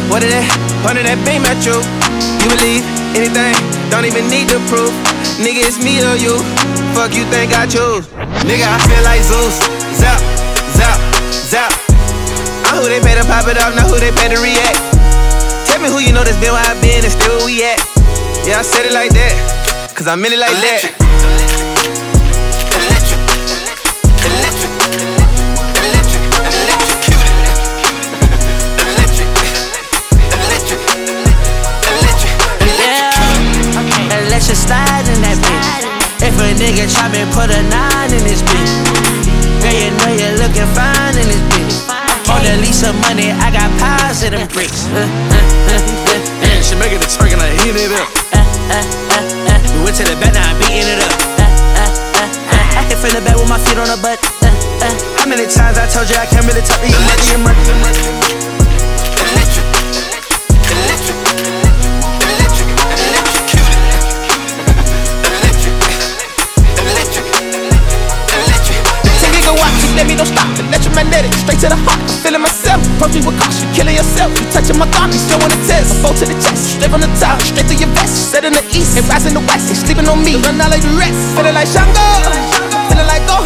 What did that? Pointed that beam at you. You believe anything, don't even need the proof. Nigga, it's me or you. Fuck you think I choose. Nigga, I feel like Zeus. Zap, zap, zap. I'm who they pay to pop it up, not who they pay to react. Tell me who you know that's been where I been and still where we at. Yeah, I said it like that, cause I'm in it like that. Electric slide in that bitch. If a nigga try me, put a 9 in this bitch. Girl, you know you're looking fine in this bitch. On the lease of money, I got pies in them bricks. She making it twerking like heating it up. We went to the bed, now I'm beating it up. I hit from the bed with my feet on the butt. How many times I told you I can't really talk to you? Let me don't stop, electromagnetic, straight to the heart. Feeling myself, approach me with caution, killing yourself. You touching my thought, you still wanna test. I fall to the chest, straight from the top, straight to your vest. Set in the east, and rise in the west. They sleeping on me, run out like the rest. Feeling like Shango, feeling like go